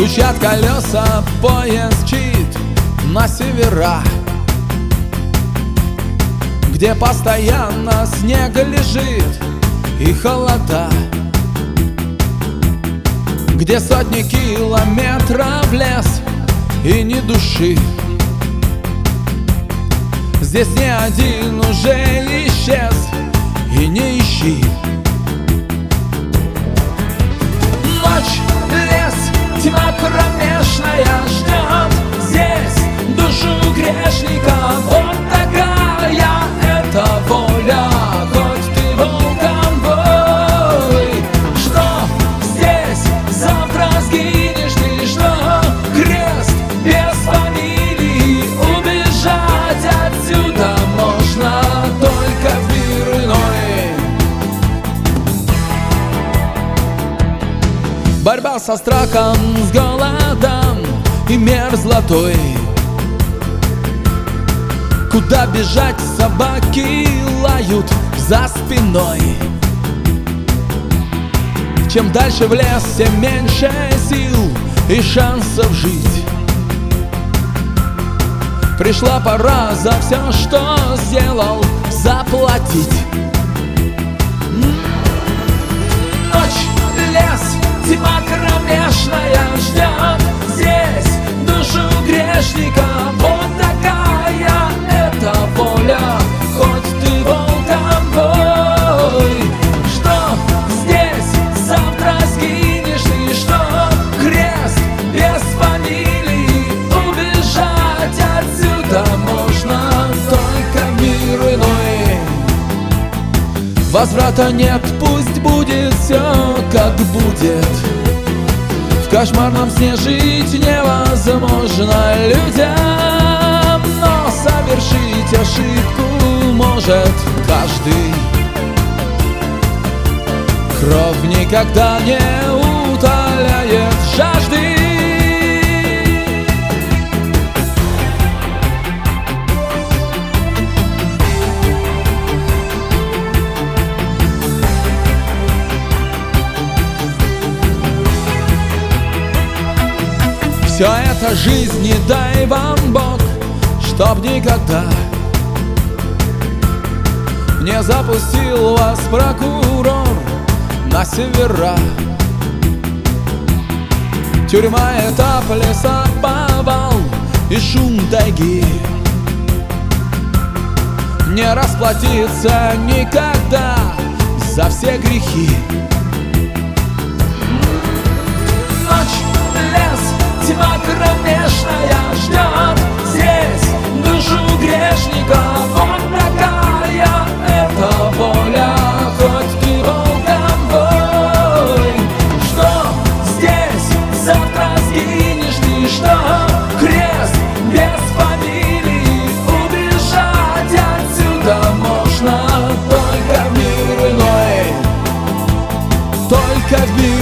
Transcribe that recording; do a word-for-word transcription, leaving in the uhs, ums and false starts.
Стучат колеса, поезд мчит на севера, где постоянно снег лежит и холода, где сотни километров лес и ни души. Здесь ни один уже исчез, и не ищи. Ночь, лес, тьма кромешная ждет здесь душу грешника. Вот такая эта воля, хоть ты волком вой. Что здесь завтра сгинешь ты, что крест без фамилии. Убежать отсюда можно только в мир иной. Борьба со страхом, с голодом и мерзлотой. Куда бежать, собаки лают за спиной. Чем дальше в лес, тем меньше сил и шансов жить. Пришла пора за все, что сделал, заплатить. Ночь, лес, тьма кромешная ждет здесь душу грешника. Вот такая эта воля, хоть ты волком вой. Что здесь завтра сгинешь ты, что крест без фамилии. Убежать отсюда можно только в мир иной. Возврата нет, пусть будет все как будет. В кошмарном сне жить невозможно людям, но совершить ошибку может каждый. Кровь никогда не утоляет жажды. Все это жизнь, не дай вам Бог, чтоб никогда не запустил вас прокурор на севера. Тюрьма — это лесоповал и шум тайги. Не расплатиться никогда за все грехи. Тьма кромешная ждет здесь душу грешника. Вот такая эта воля, хоть ты волком вой. Что здесь завтра сгинешь ты, что крест без фамилии. Убежать отсюда можно только в мир иной, только в мир.